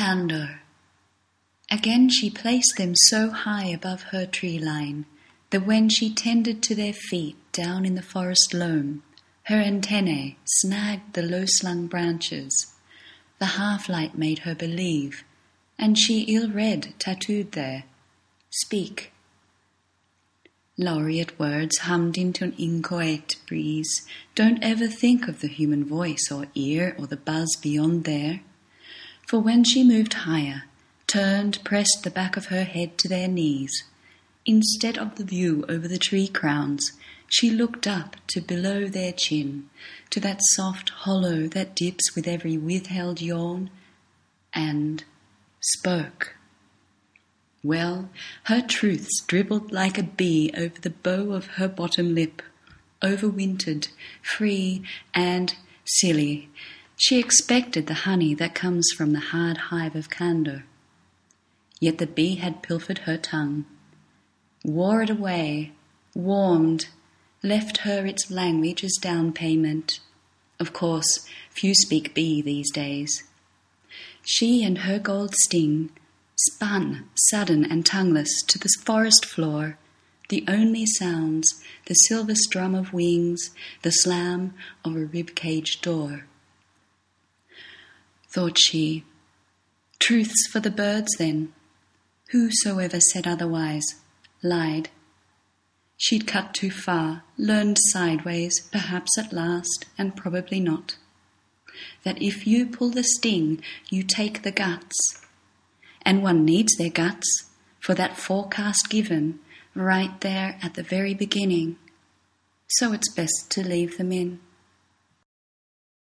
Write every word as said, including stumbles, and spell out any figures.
Candor. Again she placed them so high above her tree line that when she tended to their feet down in the forest loam, her antennae snagged the low-slung branches. The half-light made her believe, and she ill-read tattooed there, "Speak." Laureate words hummed into an inchoate breeze don't ever think of the human voice or ear or the buzz beyond there. For when she moved higher, turned, pressed the back of her head to their knees, instead of the view over the tree crowns, she looked up to below their chin, to that soft hollow that dips with every withheld yawn, and spoke. Well, her truths dribbled like a bee over the bow of her bottom lip, overwintered, free and silly. She expected the honey that comes from the hard hive of candour. Yet the bee had pilfered her tongue, wore it away, warmed, left her its language as down payment. Of course, few speak bee these days. She and her gold sting spun, sudden and tongueless, to the forest floor, the only sounds, the silver strum of wings, the slam of a rib-cage door. Thought she, truths for the birds then. Whosoever said otherwise lied. She'd cut too far, learned sideways, perhaps at last, and probably not. That if you pull the sting, you take the guts. And one needs their guts for that forecast given right there at the very beginning. So it's best to leave them in.